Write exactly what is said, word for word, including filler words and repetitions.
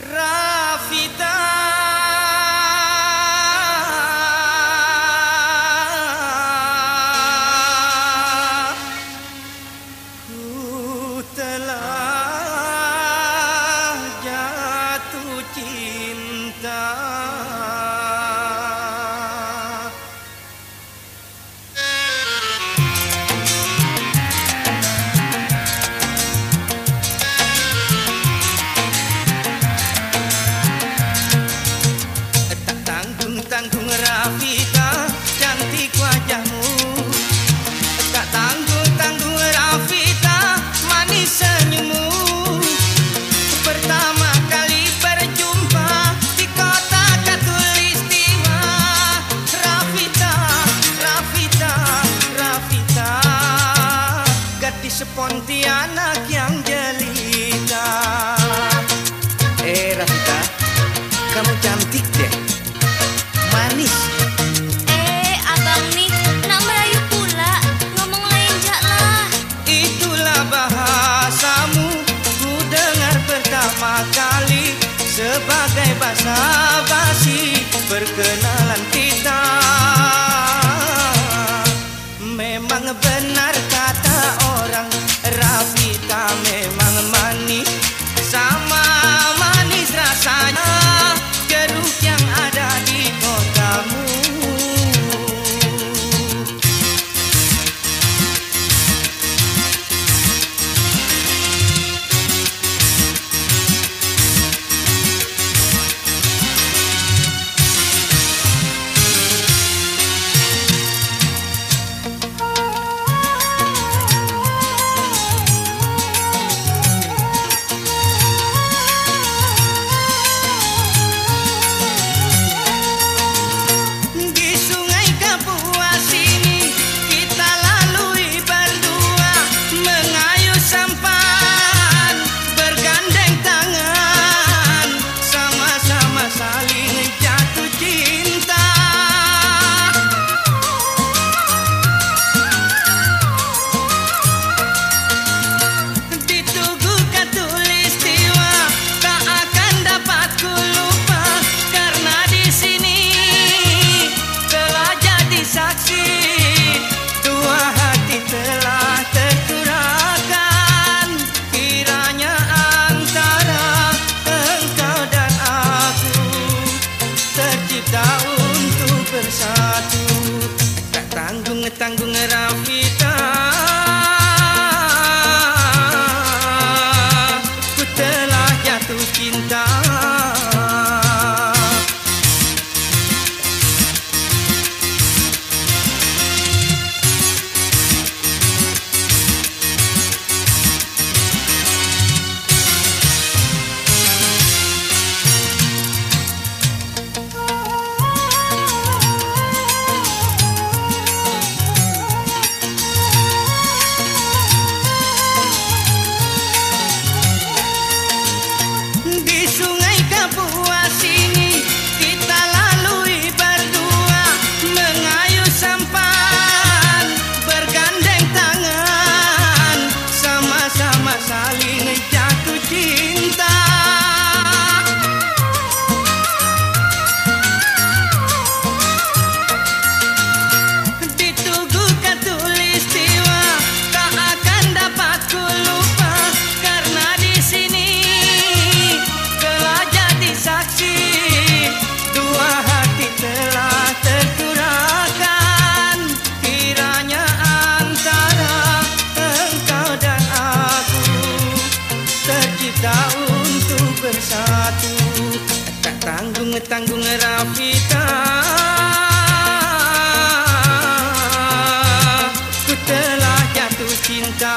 Rafita, ku telah jatuh cinta. Tanggung Rafita, cantik wajahmu. Tak tanggung-tanggung Rafita, manis senyummu. Pertama kali berjumpa di kota Khatulistiwa. Rafita, Rafita, Rafita, gadis Pontianak yang jelita. Eh Rafita, kamu cantik deh, manis. Eh, abang nih nak merayu pula, ngomong lenjak lah. Itulah bahasamu, ku dengar pertama kali sebagai basa-basi perkenalan kita. Memang benar kata orang, Rafita memang manis, sama manis rasanya jeruk yang ada di kotamu. Untuk bersatu, tak tanggung-tanggung Rafita, ku telah jatuh cinta. Untuk bersatu, tak tanggung-tanggung Rafita, ku telah jatuh cinta.